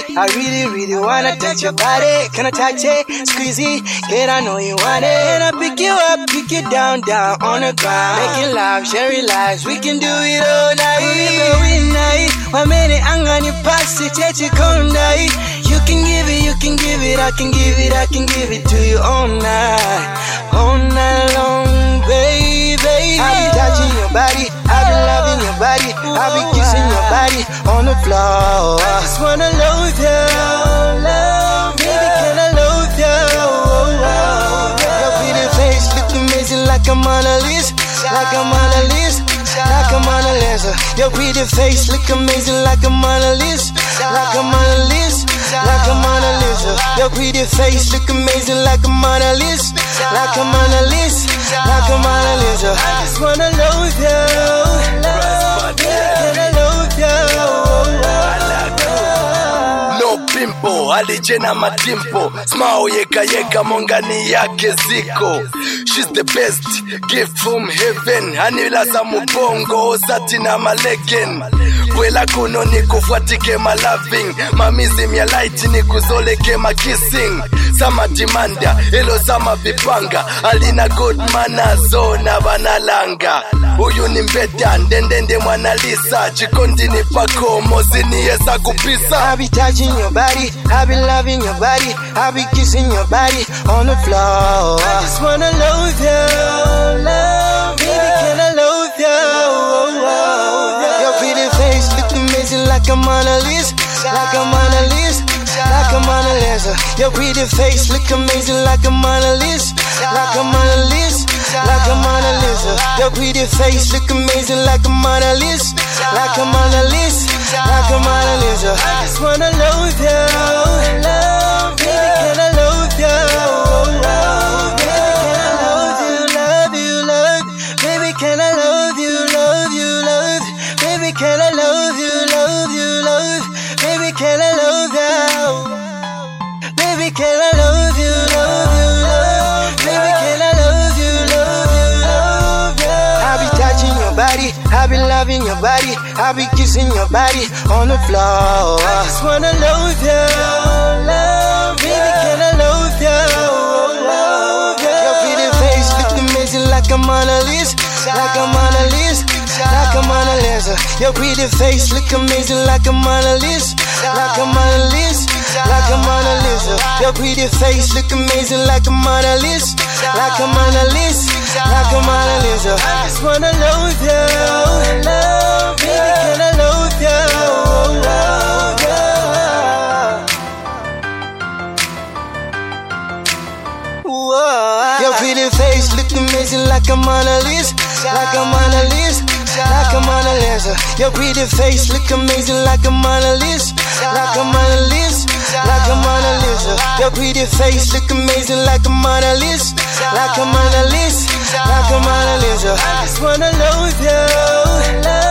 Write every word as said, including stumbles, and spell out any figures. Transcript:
I really, really wanna touch your body. Can I touch it? Squeeze it, get I know you want it. And I pick you up, pick you down, down on the ground. Making love, sharing lives, we can do it all night. Every night, one minute I'm gonna pass it, take you come night. You can give it, you can give it, I can give it, I can give it to you all night, all night long, baby. I be touching your body, I be loving your body, I be kissing your body on the floor. I just wanna love you, love, baby, can I love you? Your pretty face look amazing like a Mona Lisa, like a Mona Lisa, like a Mona Lisa. Your pretty face look amazing like a Mona Lisa, like a Mona Lisa, like a Mona Lisa. Your pretty face look amazing like a Mona Lisa, like a Mona Lisa, like a Mona Lisa. I just wanna love you, love, can I love you? No pimpo, alijena matimpo, smile yeka yeka mongani yake ziko. She's the best, gift from heaven. Anila za mubongo, satina malegen. Wela kuno ni kufuatike ma loving. Mamizi mya light ni kuzoleke ma kissing. Sama dimanda, elo sama vipanga. Alina good manners, na banalanga. Uyu ni mbeda, ndendende mwana Lisa. Chikondi ni pako, mozini yesa kupisa. I be touching your body, I be loving your body, I be kissing your body on the floor. I just wanna love you, love, baby, can I love you? Your pretty face look amazing like a Mona Lisa, like a Mona Lisa, like a Mona Lisa. Your pretty face look amazing like a Mona Lisa, like a Mona Lisa, like a Mona Lisa. Your pretty face look amazing like a Mona Lisa, like a Mona Lisa, like a Mona Lisa. I just wanna love you, love, baby, can I love you? Baby, can I love you, love you, love? Baby, can I love you, love you, love? Baby, can I love you? Baby, can I love you, love you, love? Baby, can I love you, love you, love you? I be touching your body, I be loving your body, I be kissing your body on the floor. I just wanna love you, love, baby, can I love you? Your pretty face look amazing like a Mona Lisa, like a Mona Lisa, like a Mona Lisa. Your pretty face look amazing like a Mona Lisa, like a Mona Lisa, like a Mona Lisa. Your pretty face look amazing like a Mona Lisa, like a Mona Lisa, like a Mona Lisa. I just wanna love you, love, baby, can I love you? Your pretty face look amazing like a Mona Lisa, like a Mona Lisa, like a Mona Lisa. Your pretty face look amazing like a Mona Lisa, like a Mona Lisa, like a Mona Lisa. Your pretty face look amazing like a Mona Lisa, like a Mona Lisa, like a Mona Lisa. I just wanna love you, love.